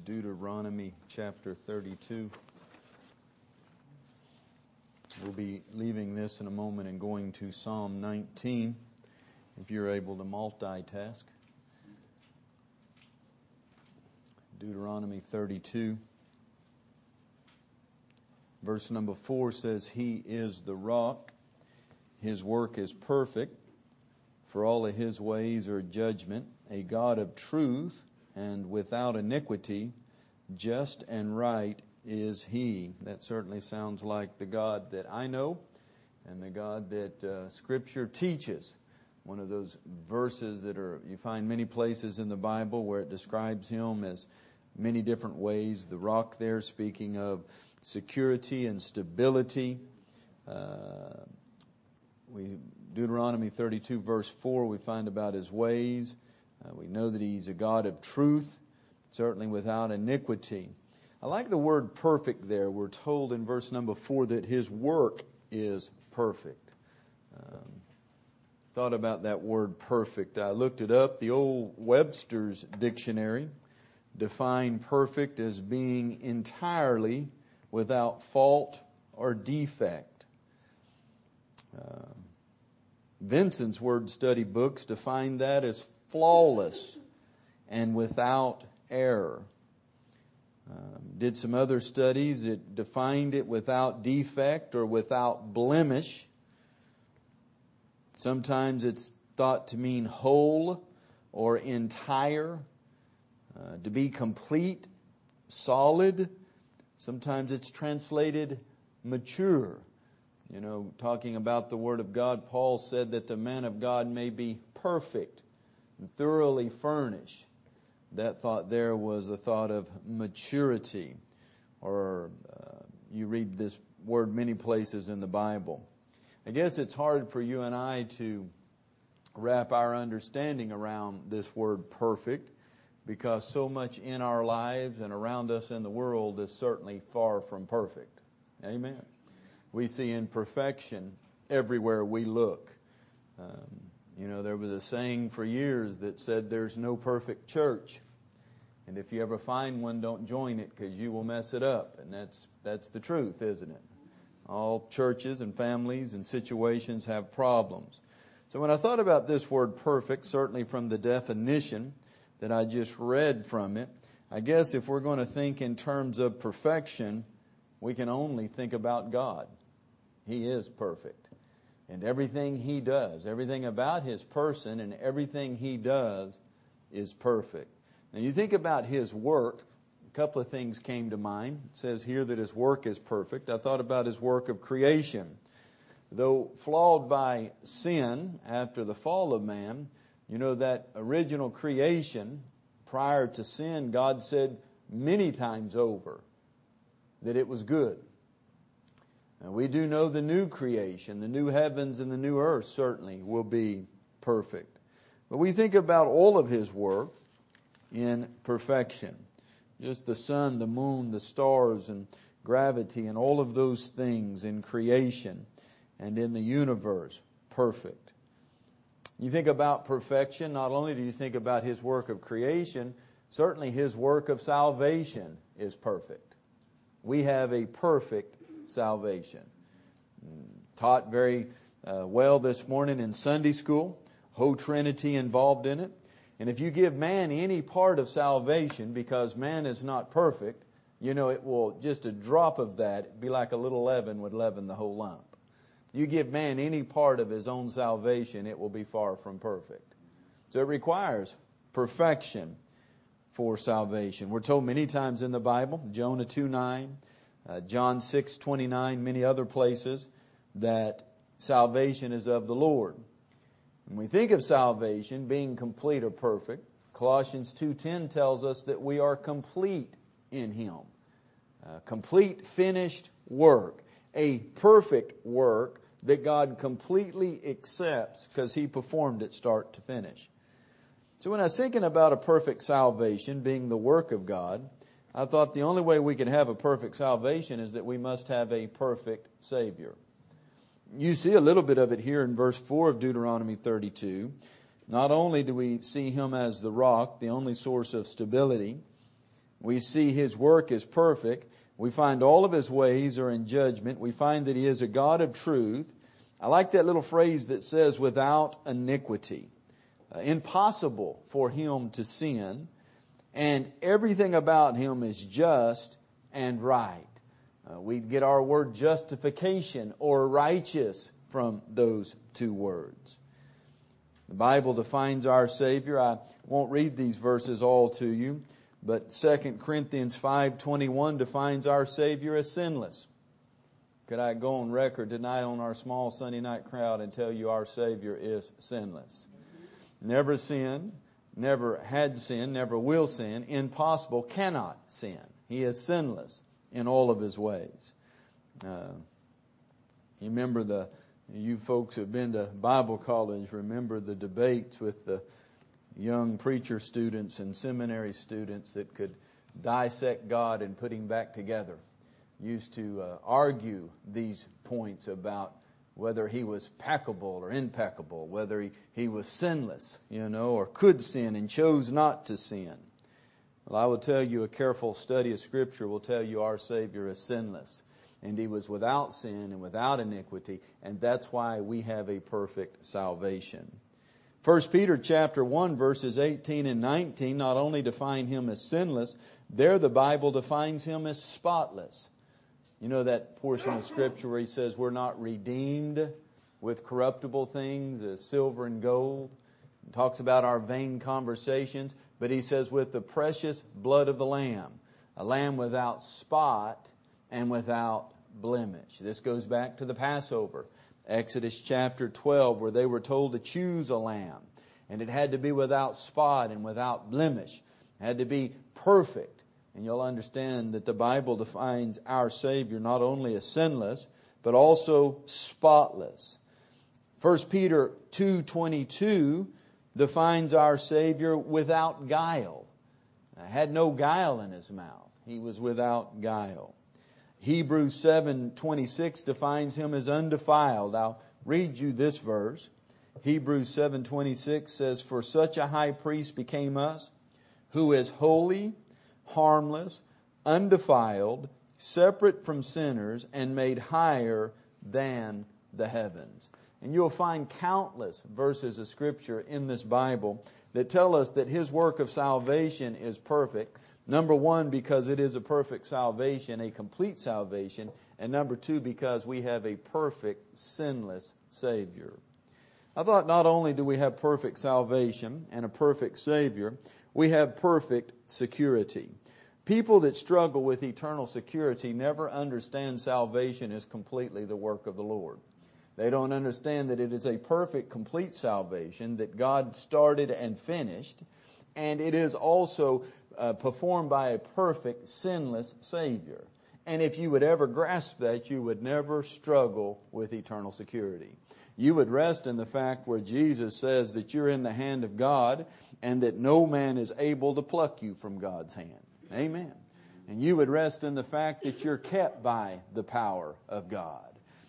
Deuteronomy chapter 32. We'll be leaving this in a moment and going to Psalm 19, if you're able to multitask. Deuteronomy 32. Verse number 4 says, He is the rock, His work is perfect, for all of His ways are judgment, a God of truth and without iniquity, just and right is He. That certainly sounds like the God that I know and the God that Scripture teaches. One of those verses that you find many places in the Bible where it describes Him as many different ways. The rock there speaking of security and stability. Deuteronomy 32 verse 4 we find about His ways. We know that He's a God of truth, certainly without iniquity. I like the word perfect there. We're told in verse number 4 that His work is perfect. Thought about that word perfect. I looked it up. The old Webster's dictionary defined perfect as being entirely without fault or defect. Vincent's Word Study books define that as flawless and without error. Did some other studies that defined it without defect or without blemish. Sometimes it's thought to mean whole or entire, to be complete, solid. Sometimes it's translated mature. You know, talking about the Word of God, Paul said that the man of God may be perfect and thoroughly furnished. That thought there was a thought of maturity. Or you read this word many places in the Bible. I guess it's hard for you and I to wrap our understanding around this word perfect, because so much in our lives and around us in the world is certainly far from perfect. Amen. We see imperfection everywhere we look. There was a saying for years that said there's no perfect church. And if you ever find one, don't join it because you will mess it up. And that's the truth, isn't it? All churches and families and situations have problems. So when I thought about this word perfect, certainly from the definition that I just read from it, I guess if we're going to think in terms of perfection, we can only think about God. He is perfect. And everything He does, everything about His person and everything He does is perfect. Now you think about His work, a couple of things came to mind. It says here that His work is perfect. I thought about His work of creation. Though flawed by sin after the fall of man, you know that original creation, prior to sin, God said many times over that it was good. And we do know the new creation, the new heavens and the new earth certainly will be perfect. But we think about all of His work in perfection. Just the sun, the moon, the stars, and gravity, and all of those things in creation and in the universe, perfect. You think about perfection, not only do you think about His work of creation, certainly His work of salvation is perfect. We have a perfect salvation. Taught very well this morning in Sunday school, whole Trinity involved in it. And if you give man any part of salvation, because man is not perfect, it will, just a drop of that, it'd be like a little leaven would leaven the whole lump. You give man any part of his own salvation, it will be far from perfect. So it requires perfection for salvation. We're told many times in the Bible, Jonah 2:9, John 6:29, many other places, that salvation is of the Lord. When we think of salvation being complete or perfect, Colossians 2:10 tells us that we are complete in Him. Complete finished work. A perfect work that God completely accepts because He performed it start to finish. So when I was thinking about a perfect salvation being the work of God, I thought the only way we could have a perfect salvation is that we must have a perfect Savior. You see a little bit of it here in verse 4 of Deuteronomy 32. Not only do we see Him as the rock, the only source of stability, We see His work is perfect. We find all of His ways are in judgment. We find that He is a God of truth. I like that little phrase that says, without iniquity. Impossible for Him to sin. And everything about Him is just and right. We get our word justification or righteous from those two words. The Bible defines our Savior. I won't read these verses all to you, but 2 Corinthians 5:21 defines our Savior as sinless. Could I go on record tonight on our small Sunday night crowd and tell you our Savior is sinless? Never sinned, never had sinned, never will sin, impossible, cannot sin. He is sinless in all of His ways. You folks who have been to Bible college remember the debates with the young preacher students and seminary students that could dissect God and put Him back together. Used to argue these points about whether He was peccable or impeccable, whether he was sinless, or could sin and chose not to sin. Well, I will tell you, a careful study of Scripture will tell you our Savior is sinless. And He was without sin and without iniquity. And that's why we have a perfect salvation. 1 Peter chapter 1 verses 18 and 19 not only define Him as sinless, there the Bible defines Him as spotless. You know that portion of Scripture where He says we're not redeemed with corruptible things as silver and gold. He talks about our vain conversations. But He says with the precious blood of the Lamb, a lamb without spot and without blemish. This goes back to the Passover, Exodus chapter 12, where they were told to choose a lamb. And it had to be without spot and without blemish. It had to be perfect. And you'll understand that the Bible defines our Savior not only as sinless, but also spotless. 1 Peter 2:22 defines our Savior without guile. Had no guile in His mouth. He was without guile. Hebrews 7:26 defines Him as undefiled. I'll read you this verse. Hebrews 7:26 says, "For such a high priest became us, who is holy, harmless, undefiled, separate from sinners, and made higher than the heavens." And you'll find countless verses of Scripture in this Bible that tell us that His work of salvation is perfect. Number one, because it is a perfect salvation, a complete salvation. And number two, because we have a perfect, sinless Savior. I thought not only do we have perfect salvation and a perfect Savior, we have perfect security. People that struggle with eternal security never understand salvation is completely the work of the Lord. They don't understand that it is a perfect, complete salvation that God started and finished. And it is also performed by a perfect, sinless Savior. And if you would ever grasp that, you would never struggle with eternal security. You would rest in the fact where Jesus says that you're in the hand of God and that no man is able to pluck you from God's hand. Amen. And you would rest in the fact that you're kept by the power of God.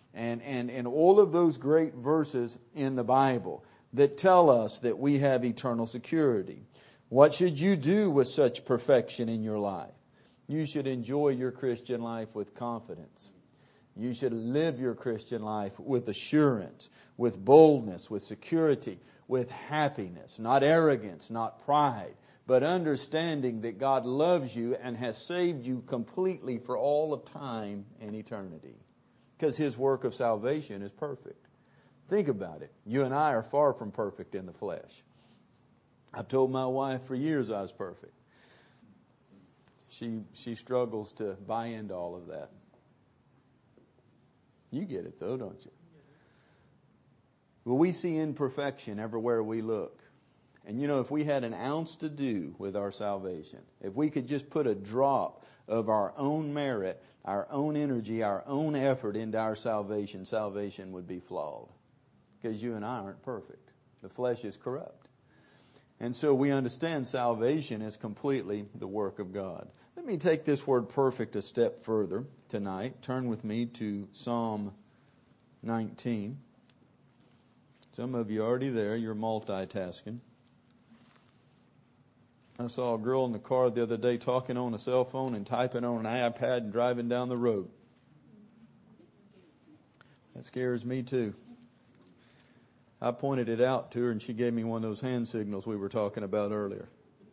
And all of those great verses in the Bible that tell us that we have eternal security. What should you do with such perfection in your life? You should enjoy your Christian life with confidence. You should live your Christian life with assurance, with boldness, with security, with happiness, not arrogance, not pride, but understanding that God loves you and has saved you completely for all of time and eternity. Because His work of salvation is perfect. Think about it. You and I are far from perfect in the flesh. I've told my wife for years I was perfect. She struggles to buy into all of that. You get it though, don't you? Well, we see imperfection everywhere we look. And if we had an ounce to do with our salvation, if we could just put a drop of our own merit, our own energy, our own effort into our salvation, salvation would be flawed. Because you and I aren't perfect. The flesh is corrupt. And so we understand salvation is completely the work of God. Let me take this word perfect a step further tonight. Turn with me to Psalm 19. Some of you are already there. You're multitasking. I saw a girl in the car the other day talking on a cell phone and typing on an iPad and driving down the road. That scares me too. I pointed it out to her and she gave me one of those hand signals we were talking about earlier.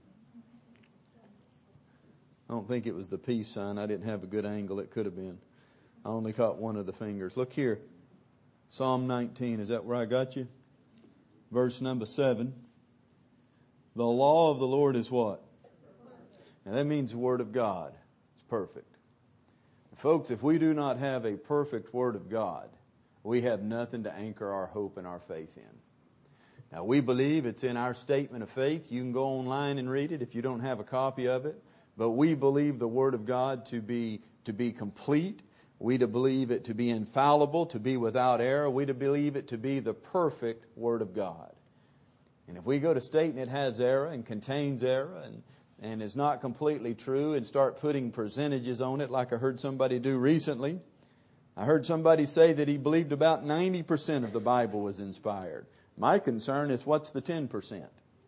I don't think it was the peace sign. I didn't have a good angle. It could have been. I only caught one of the fingers. Look here. Psalm 19. Is that where I got you? Verse number 7. The law of the Lord is what? And that means the Word of God. It's perfect. Folks, if we do not have a perfect Word of God, we have nothing to anchor our hope and our faith in. Now, we believe it's in our statement of faith. You can go online and read it if you don't have a copy of it. But we believe the Word of God to be complete. We to believe it to be infallible, to be without error. We to believe it to be the perfect Word of God. And if we go to state and it has error and contains error and is not completely true and start putting percentages on it like I heard somebody do recently, I heard somebody say that he believed about 90% of the Bible was inspired. My concern is what's the 10%?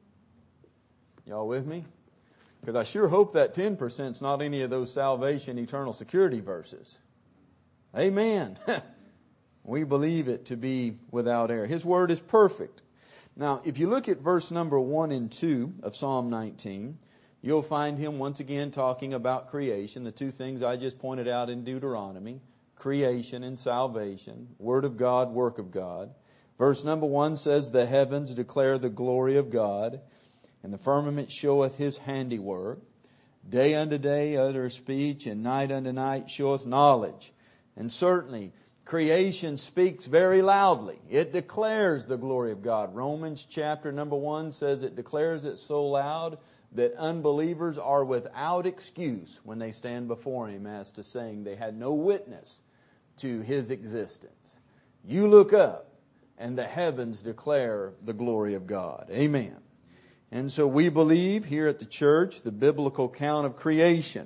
Y'all with me? Because I sure hope that 10% is not any of those salvation, eternal security verses. Amen. We believe it to be without error. His Word is perfect. Now, if you look at verse number 1 and 2 of Psalm 19, you'll find him once again talking about creation, the two things I just pointed out in Deuteronomy, creation and salvation, Word of God, work of God. Verse number 1 says, the heavens declare the glory of God, and the firmament showeth His handiwork. Day unto day uttereth speech, and night unto night showeth knowledge. And certainly, creation speaks very loudly. It declares the glory of God. Romans chapter number 1 says it declares it so loud that unbelievers are without excuse when they stand before Him as to saying they had no witness to His existence. You look up and the heavens declare the glory of God. Amen. And so we believe here at the church the biblical account of creation.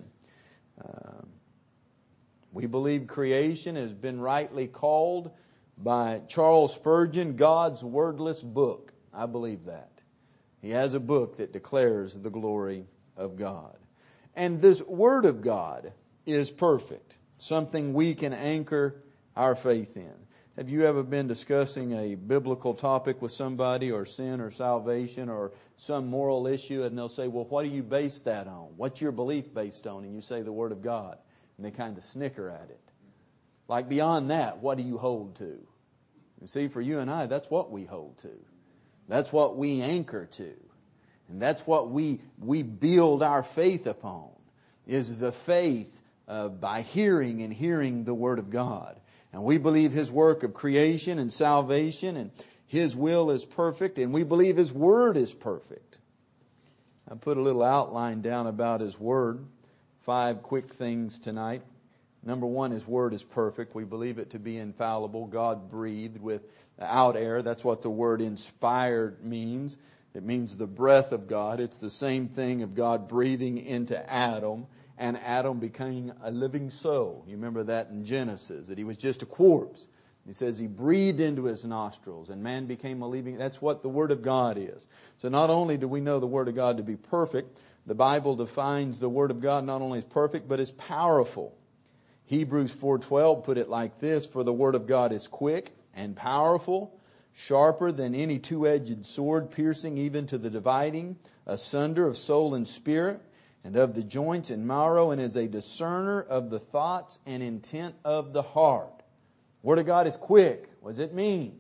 We believe creation has been rightly called by Charles Spurgeon God's wordless book. I believe that. He has a book that declares the glory of God. And this Word of God is perfect, something we can anchor our faith in. Have you ever been discussing a biblical topic with somebody, or sin or salvation or some moral issue, and they'll say, well, what do you base that on? What's your belief based on? And you say the Word of God. And they kind of snicker at it. Like, beyond that, what do you hold to? You see, for you and I, that's what we hold to. That's what we anchor to. And that's what we build our faith upon, is the faith by hearing and hearing the Word of God. And we believe His work of creation and salvation, and His will is perfect, and we believe His Word is perfect. I put a little outline down about His Word. 5 quick things tonight. Number 1, His Word is perfect. We believe it to be infallible, God-breathed without error. That's what the word inspired means. It means the breath of God. It's the same thing of God breathing into Adam, and Adam becoming a living soul. You remember that in Genesis, that he was just a corpse. He says He breathed into his nostrils, and man became a living. That's what the Word of God is. So not only do we know the Word of God to be perfect, the Bible defines the Word of God not only as perfect, but as powerful. Hebrews 4:12 put it like this, for the Word of God is quick and powerful, sharper than any two-edged sword, piercing even to the dividing asunder of soul and spirit, and of the joints and marrow, and is a discerner of the thoughts and intent of the heart. Word of God is quick. What does it mean?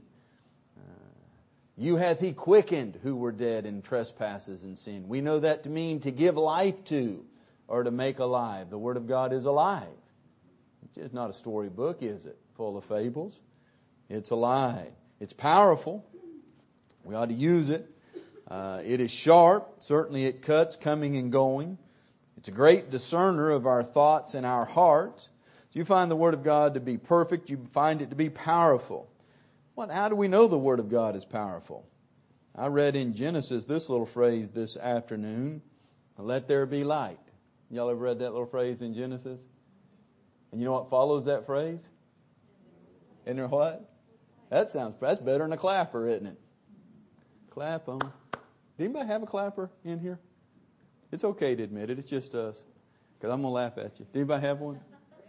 You hath He quickened who were dead in trespasses and sin. We know that to mean to give life to, or to make alive. The Word of God is alive. It's just not a storybook, is it? Full of fables. It's alive. It's powerful. We ought to use it. It is sharp. Certainly it cuts, coming and going. It's a great discerner of our thoughts and our hearts. So you find the Word of God to be perfect. You find it to be powerful. How do we know the Word of God is powerful? I read in Genesis this little phrase this afternoon, let there be light. Y'all ever read that little phrase in Genesis? And you know what follows that phrase? Isn't there what? That's better than a clapper, isn't it? Clap 'em. Did anybody have a clapper in here? It's okay to admit it. It's just us. Because I'm going to laugh at you. Do anybody have one?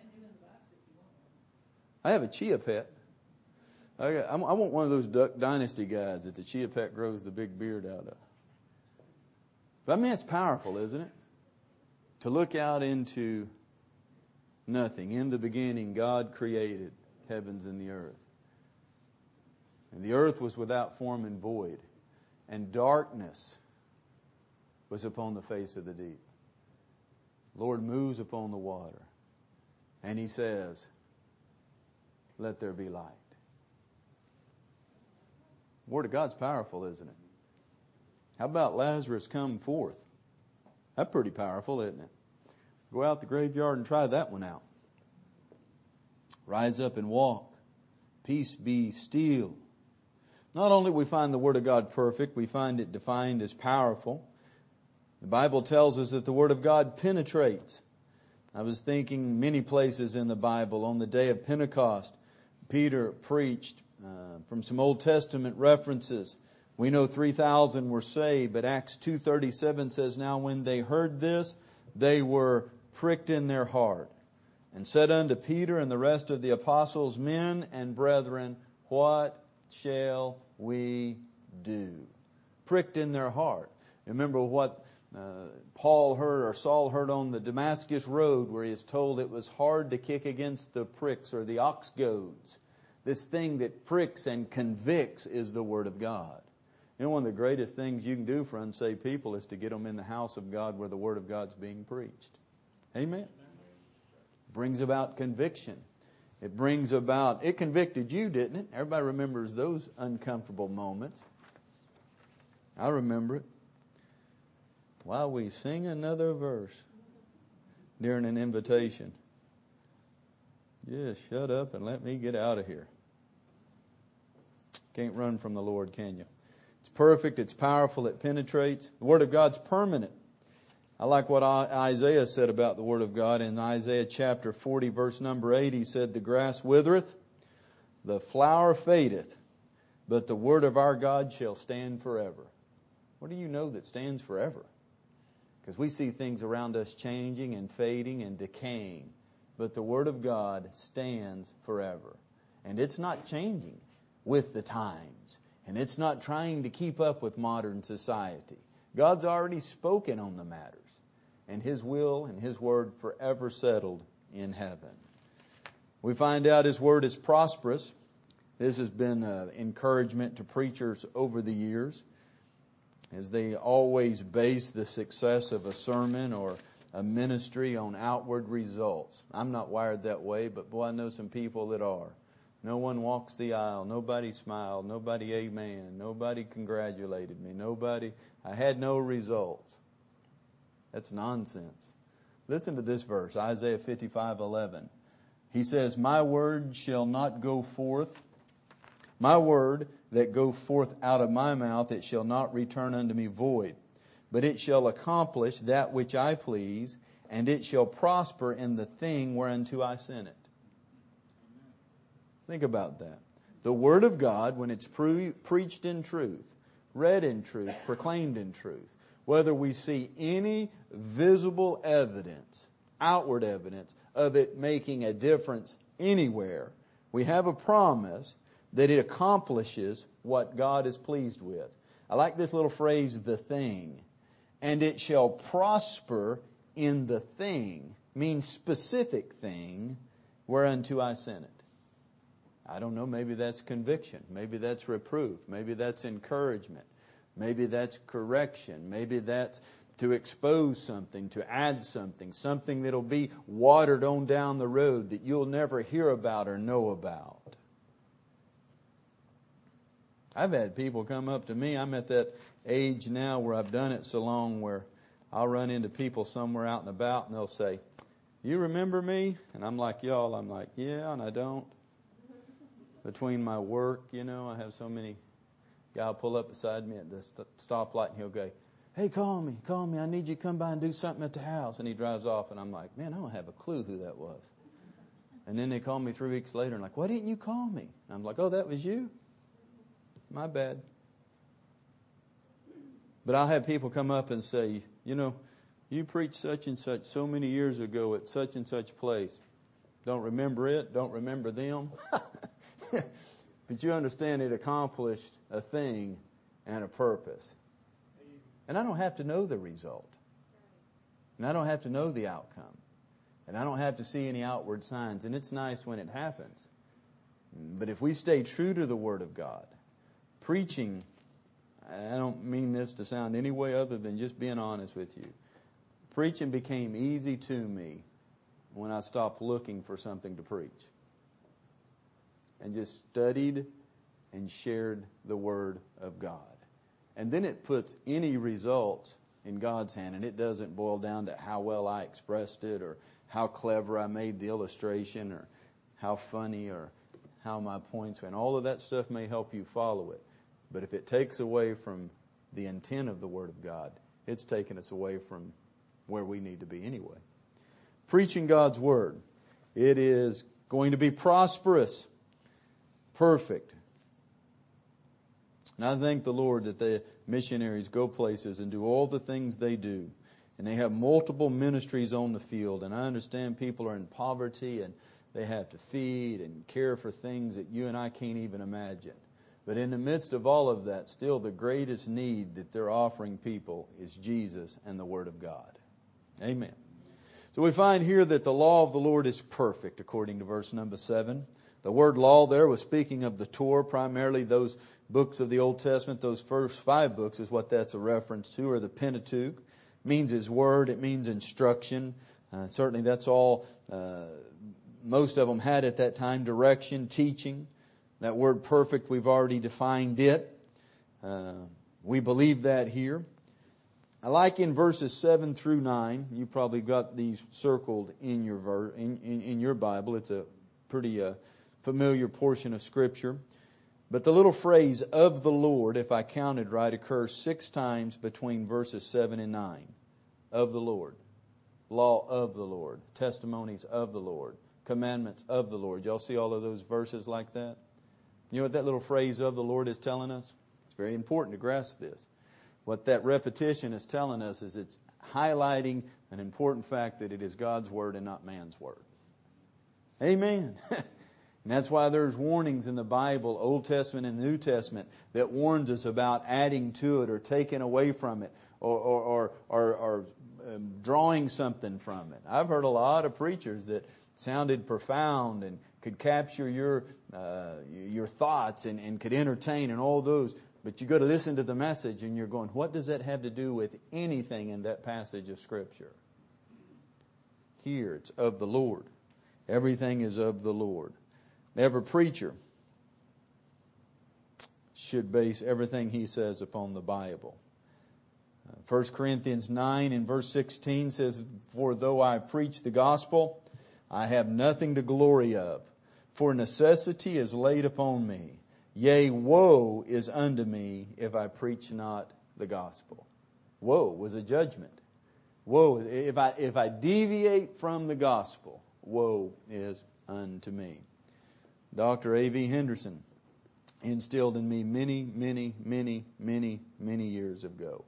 I have a chia pet. I want one of those Duck Dynasty guys that the chia pet grows the big beard out of. But I mean, it's powerful, isn't it? To look out into nothing. In the beginning, God created heavens and the earth. And the earth was without form and void. And darkness was upon the face of the deep. Lord moves upon the water. And He says, let there be light. The Word of God's powerful, isn't it? How about Lazarus come forth? That's pretty powerful, isn't it? Go out the graveyard and try that one out. Rise up and walk. Peace be still. Not only we find the Word of God perfect, we find it defined as powerful. The Bible tells us that the Word of God penetrates. I was thinking many places in the Bible. On the day of Pentecost, Peter preached from some Old Testament references. We know 3,000 were saved, but Acts 2:37 says, now when they heard this, they were pricked in their heart, and said unto Peter and the rest of the apostles, men and brethren, what shall we do? Pricked in their heart. Remember what Paul heard or Saul heard on the Damascus road, where he is told it was hard to kick against the pricks or the ox goads. This thing that pricks and convicts is the Word of God. You know, one of the greatest things you can do for unsaved people is to get them in the house of God where the Word of God's being preached. Amen. It brings about conviction. It convicted you, didn't it? Everybody remembers those uncomfortable moments. I remember it. While we sing another verse during an invitation. Just shut up and let me get out of here. Can't run from the Lord, can you? It's perfect, it's powerful, it penetrates. The Word of God's permanent. I like what Isaiah said about the Word of God. In Isaiah chapter 40, verse number 8, he said, the grass withereth, the flower fadeth, but the Word of our God shall stand forever. What do you know that stands forever? Because we see things around us changing and fading and decaying. But the Word of God stands forever. And it's not changing with the times. And it's not trying to keep up with modern society. God's already spoken on the matters. And His will and His Word forever settled in heaven. We find out His Word is prosperous. This has been an encouragement to preachers over the years, as they always base the success of a sermon or a ministry on outward results. I'm not wired that way, but boy, I know some people that are. No one walks the aisle. Nobody smiled. Nobody amen. Nobody congratulated me. I had no results. That's nonsense. Listen to this verse, Isaiah 55:11. He says, my word shall not go forth. My word that go forth out of my mouth, it shall not return unto me void, but it shall accomplish that which I please, and it shall prosper in the thing whereunto I sent it. Think about that. The Word of God, when it's preached in truth, read in truth, proclaimed in truth, whether we see any visible evidence, outward evidence, of it making a difference anywhere, we have a promise that it accomplishes what God is pleased with. I like this little phrase, the thing. And it shall prosper in the thing, means specific thing, whereunto I sent it. I don't know, maybe that's conviction. Maybe that's reproof. Maybe that's encouragement. Maybe that's correction. Maybe that's to expose something, to add something that'll be watered on down the road that you'll never hear about or know about. I've had people come up to me. I'm at that age now where I've done it so long where I'll run into people somewhere out and about and they'll say, you remember me? And I'm like, y'all. I'm like, yeah, and I don't. Between my work, I have so many. Guy will pull up beside me at the stoplight and he'll go, hey, call me. I need you to come by and do something at the house. And he drives off and I'm like, man, I don't have a clue who that was. And then they call me 3 weeks later and like, why didn't you call me? And I'm like, oh, that was you? My bad. But I'll have people come up and say, You preached such and such so many years ago at such and such place. Don't remember it, don't remember them. But you understand it accomplished a thing and a purpose. And I don't have to know the result. And I don't have to know the outcome. And I don't have to see any outward signs. And it's nice when it happens. But if we stay true to the Word of God, preaching, I don't mean this to sound any way other than just being honest with you. Preaching became easy to me when I stopped looking for something to preach. And just studied and shared the Word of God. And then it puts any results in God's hand, and it doesn't boil down to how well I expressed it or how clever I made the illustration or how funny or how my points went. All of that stuff may help you follow it. But if it takes away from the intent of the Word of God, it's taken us away from where we need to be anyway. Preaching God's Word. It is going to be prosperous, perfect. And I thank the Lord that the missionaries go places and do all the things they do. And they have multiple ministries on the field. And I understand people are in poverty and they have to feed and care for things that you and I can't even imagine. But in the midst of all of that, still the greatest need that they're offering people is Jesus and the Word of God. Amen. So we find here that the law of the Lord is perfect, according to verse number 7. The word law there was speaking of the Torah, primarily those books of the Old Testament. Those first 5 books is what that's a reference to, or the Pentateuch. It means His Word, it means instruction. Certainly that's all most of them had at that time, direction, teaching. That word perfect, we've already defined it. We believe that here. I like in verses 7 through 9, you probably got these circled in your in your Bible. It's a pretty familiar portion of Scripture. But the little phrase, of the Lord, if I counted right, occurs 6 times between verses 7 and 9. Of the Lord. Law of the Lord. Testimonies of the Lord. Commandments of the Lord. Y'all see all of those verses like that? You know what that little phrase of the Lord is telling us? It's very important to grasp this. What that repetition is telling us is it's highlighting an important fact that it is God's Word and not man's Word. Amen. And that's why there's warnings in the Bible, Old Testament and New Testament, that warns us about adding to it or taking away from it or drawing something from it. I've heard a lot of preachers that sounded profound and could capture your thoughts and could entertain and all those. But you go to listen to the message and you're going, what does that have to do with anything in that passage of Scripture? Here, it's of the Lord. Everything is of the Lord. Every preacher should base everything he says upon the Bible. 1 Corinthians 9 and verse 16 says, for though I preach the gospel, I have nothing to glory of, for necessity is laid upon me. Yea, woe is unto me if I preach not the gospel. Woe was a judgment. Woe, if I deviate from the gospel, woe is unto me. Dr. A.V. Henderson instilled in me many years ago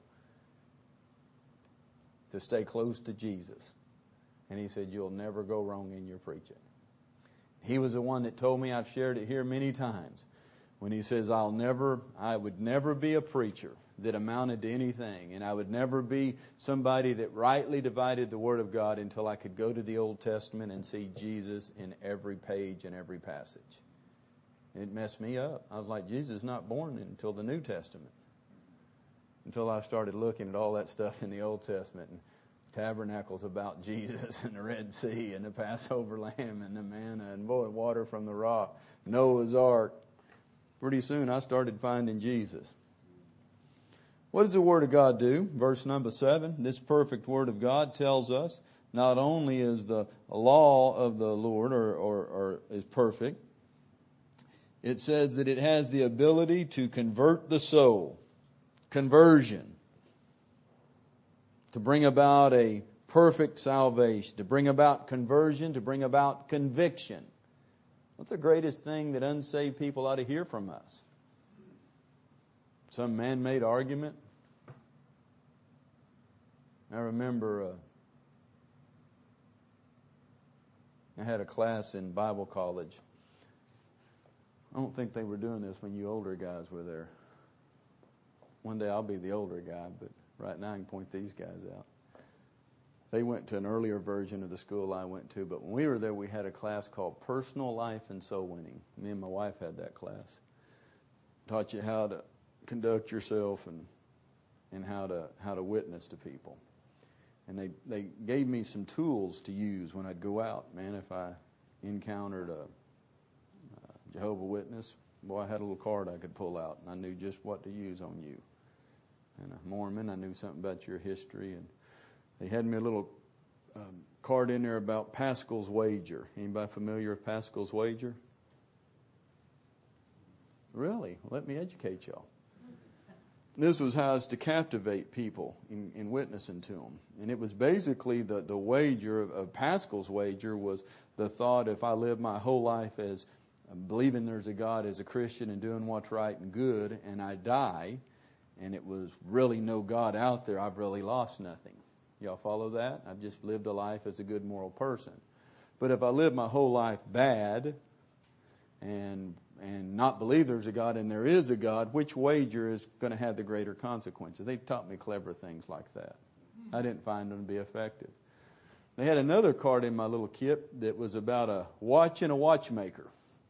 to stay close to Jesus. And he said, you'll never go wrong in your preaching. He was the one that told me, I've shared it here many times, when he says, I would never be a preacher that amounted to anything, and I would never be somebody that rightly divided the Word of God until I could go to the Old Testament and see Jesus in every page and every passage. And it messed me up. I was like, Jesus is not born until the New Testament. Until I started looking at all that stuff in the Old Testament, and tabernacles about Jesus and the Red Sea and the Passover lamb and the manna and water from the rock, Noah's ark. Pretty soon I started finding Jesus. What does the Word of God do? Verse number 7, this perfect Word of God tells us not only is the law of the Lord or is perfect, it says that it has the ability to convert the soul. Conversion. To bring about a perfect salvation. To bring about conversion. To bring about conviction. What's the greatest thing that unsaved people ought to hear from us? Some man-made argument? I remember I had a class in Bible college. I don't think they were doing this when you older guys were there. One day I'll be the older guy, but right now I can point these guys out. They went to an earlier version of the school I went to, but when we were there, we had a class called Personal Life and Soul Winning. Me and my wife had that class. Taught you how to conduct yourself and how to witness to people. And they gave me some tools to use when I'd go out. Man, if I encountered a Jehovah's Witness, boy, I had a little card I could pull out, and I knew just what to use on you. And a Mormon, I knew something about your history, and they had me a little card in there about Pascal's wager. Anybody familiar with Pascal's wager? Really? Well, let me educate y'all. This was how to captivate people in witnessing to them. And it was basically the wager of Pascal's wager was the thought, if I live my whole life as believing there's a God as a Christian and doing what's right and good, and I die, and it was really no God out there, I've really lost nothing. Y'all follow that? I've just lived a life as a good moral person. But if I live my whole life bad and not believe there's a God and there is a God, which wager is going to have the greater consequences? They taught me clever things like that. I didn't find them to be effective. They had another card in my little kit that was about a watch and a watchmaker.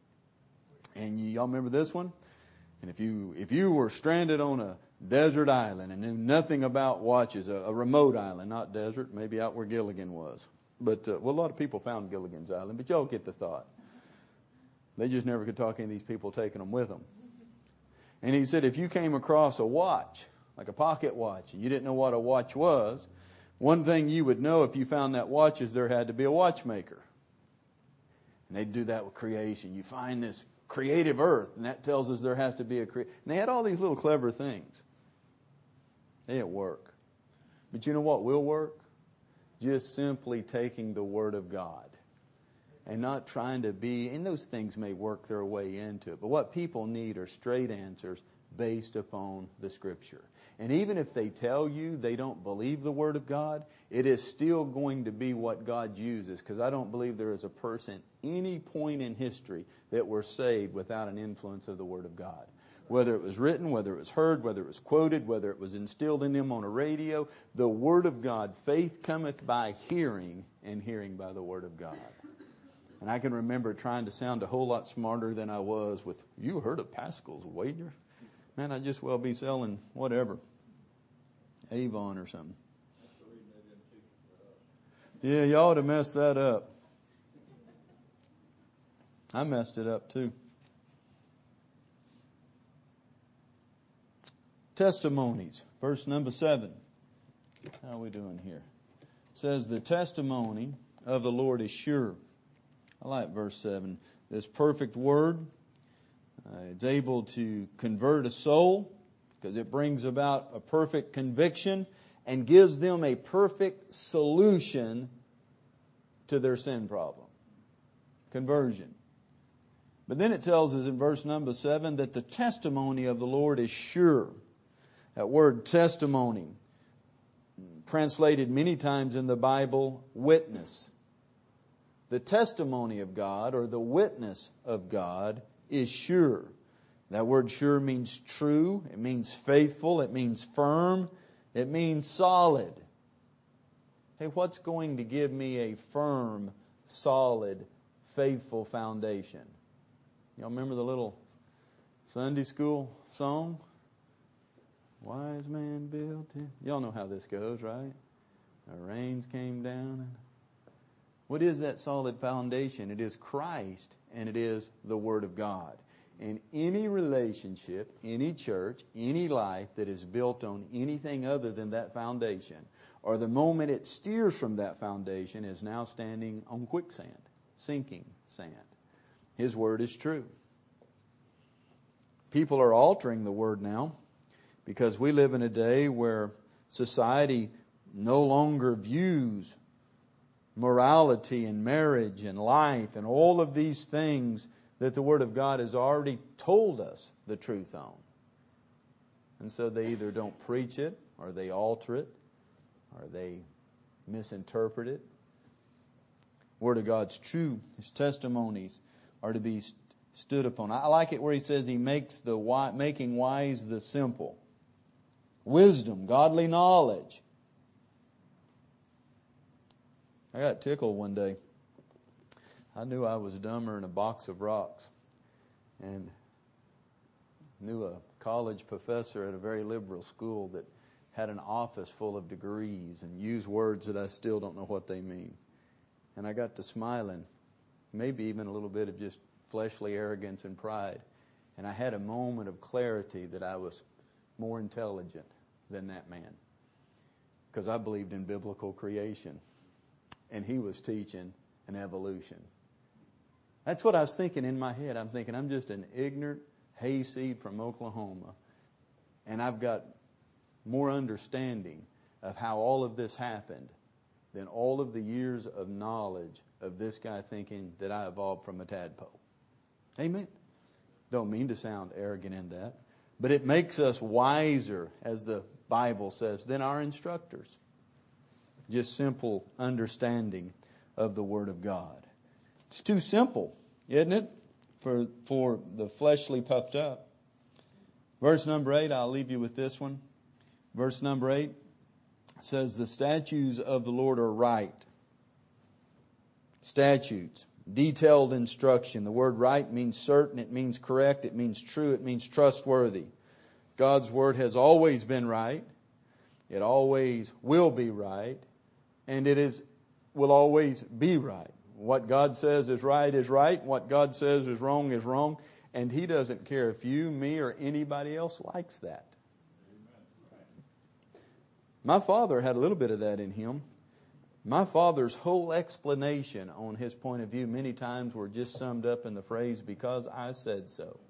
And y'all remember this one? And if you were stranded on a desert island and knew nothing about watches, a remote island, not desert, maybe out where Gilligan was. But a lot of people found Gilligan's Island, but y'all get the thought. They just never could talk any of these people taking them with them. And he said if you came across a watch, like a pocket watch, and you didn't know what a watch was, one thing you would know if you found that watch is there had to be a watchmaker. And they'd do that with creation. You find this creative earth, and that tells us there has to be a And they had all these little clever things. They at work. But you know what will work? Just simply taking the Word of God and not trying to be, and those things may work their way into it, but what people need are straight answers based upon the Scripture. And even if they tell you they don't believe the Word of God, it is still going to be what God uses, because I don't believe there is a person any point in history that were saved without an influence of the Word of God. Whether it was written, whether it was heard, whether it was quoted, whether it was instilled in them on a radio, the Word of God, faith cometh by hearing, and hearing by the Word of God. And I can remember trying to sound a whole lot smarter than I was with, you heard of Pascal's wager? Man, I'd just well be selling whatever, Avon or something. Yeah, you ought to mess that up. I messed it up too. Testimonies, verse number 7. How are we doing here? It says, the testimony of the Lord is sure. I like verse 7. This perfect word, it's able to convert a soul because it brings about a perfect conviction and gives them a perfect solution to their sin problem. Conversion. But then it tells us in verse number 7 that the testimony of the Lord is sure. That word testimony, translated many times in the Bible, witness. The testimony of God or the witness of God is sure. That word sure means true. It means faithful. It means firm. It means solid. Hey, what's going to give me a firm, solid, faithful foundation? Y'all remember the little Sunday school song? Wise man built it. Y'all know how this goes, right? The rains came down. What is that solid foundation? It is Christ, and it is the Word of God. And any relationship, any church, any life that is built on anything other than that foundation, or the moment it steers from that foundation, is now standing on quicksand, sinking sand. His Word is true. People are altering the Word now because we live in a day where society no longer views morality and marriage and life and all of these things that the Word of God has already told us the truth on. And so they either don't preach it, or they alter it, or they misinterpret it. Word of God's true. His testimonies are to be stood upon. I like it where he says he makes making wise the simple. Wisdom, godly knowledge. I got tickled one day. I knew I was dumber than a box of rocks, and knew a college professor at a very liberal school that had an office full of degrees and used words that I still don't know what they mean. And I got to smiling, maybe even a little bit of just fleshly arrogance and pride. And I had a moment of clarity that I was more intelligent than that man, because I believed in biblical creation, and he was teaching an evolution. That's what I was thinking in my head. I'm thinking, I'm just an ignorant hayseed from Oklahoma, and I've got more understanding of how all of this happened than all of the years of knowledge of this guy thinking that I evolved from a tadpole. Amen. Don't mean to sound arrogant in that, but it makes us wiser, as the Bible says, than our instructors. Just simple understanding of the Word of God. It's too simple, isn't it, for the fleshly puffed up. Verse number 8, I'll leave you with this one. Verse number 8 says, the statutes of the Lord are right. Statutes, detailed instruction. The word right means certain, it means correct, it means true, it means trustworthy. God's Word has always been right. It always will be right. And will always be right. What God says is right is right. What God says is wrong is wrong. And He doesn't care if you, me, or anybody else likes that. My father had a little bit of that in him. My father's whole explanation on his point of view many times were just summed up in the phrase, because I said so.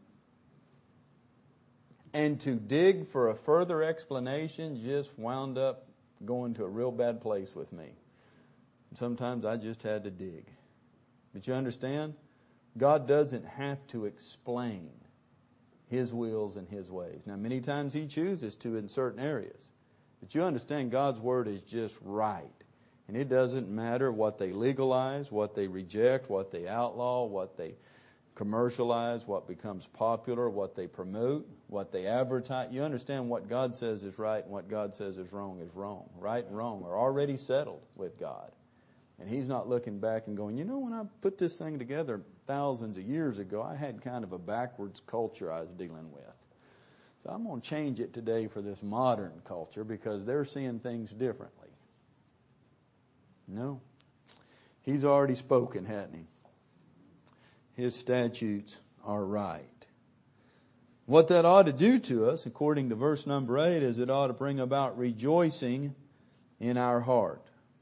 And to dig for a further explanation just wound up going to a real bad place with me. Sometimes I just had to dig. But you understand? God doesn't have to explain His wills and His ways. Now, many times He chooses to in certain areas. But you understand God's Word is just right. And it doesn't matter what they legalize, what they reject, what they outlaw, what they commercialize, what becomes popular, what they promote, what they advertise. You understand what God says is right and what God says is wrong is wrong. Right and wrong are already settled with God. And He's not looking back and going, when I put this thing together thousands of years ago, I had kind of a backwards culture I was dealing with. So I'm going to change it today for this modern culture because they're seeing things differently. No. He's already spoken, hasn't He? His statutes are right. What that ought to do to us, according to verse number 8, is it ought to bring about rejoicing in our heart.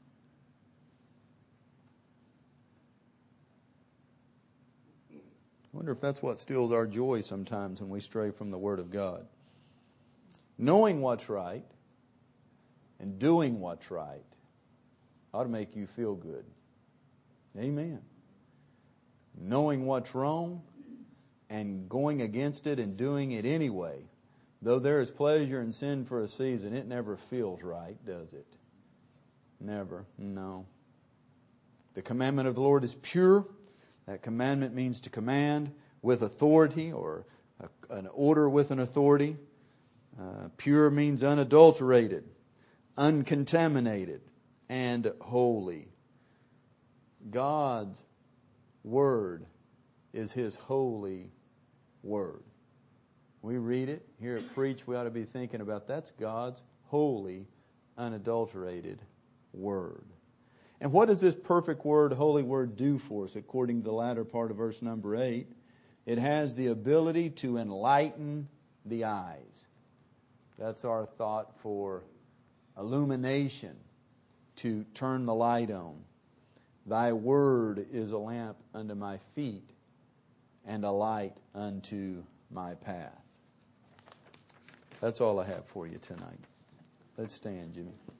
I wonder if that's what steals our joy sometimes when we stray from the Word of God. Knowing what's right and doing what's right ought to make you feel good. Amen. Knowing what's wrong and going against it and doing it anyway, though there is pleasure in sin for a season, it never feels right, does it? Never. No. The commandment of the Lord is pure. That commandment means to command with authority, or an order with an authority. Pure means unadulterated, uncontaminated, and holy. God's Word is His holy Word. We read it, hear it preached, we ought to be thinking about that's God's holy, unadulterated Word. And what does this perfect Word, holy Word, do for us according to the latter part of verse number 8? It has the ability to enlighten the eyes. That's our thought for illumination, to turn the light on. Thy Word is a lamp unto my feet and a light unto my path. That's all I have for you tonight. Let's stand, Jimmy.